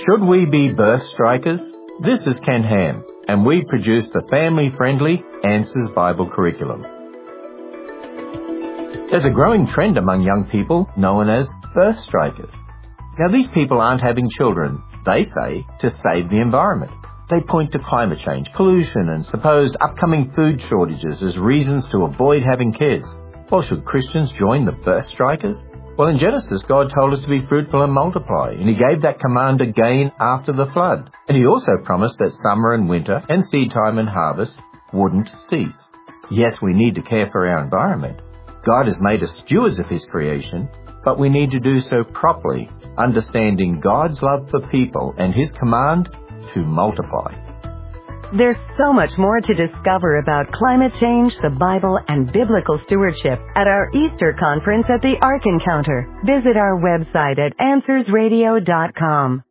Should we be birth strikers? This is Ken Ham, and we produce the family-friendly Answers Bible curriculum. There's a growing trend among young people known as birth strikers. Now, these people aren't having children, they say, to save the environment. They point to climate change, pollution, and supposed upcoming food shortages as reasons to avoid having kids. Well, should Christians join the birth strikers? Well, in Genesis, God told us to be fruitful and multiply, and He gave that command again after the flood. And He also promised that summer and winter and seed time and harvest wouldn't cease. Yes, we need to care for our environment. God has made us stewards of His creation, but we need to do so properly, understanding God's love for people and His command to multiply. There's so much more to discover about climate change, the Bible, and biblical stewardship at our Easter conference at the Ark Encounter. Visit our website at AnswersRadio.com.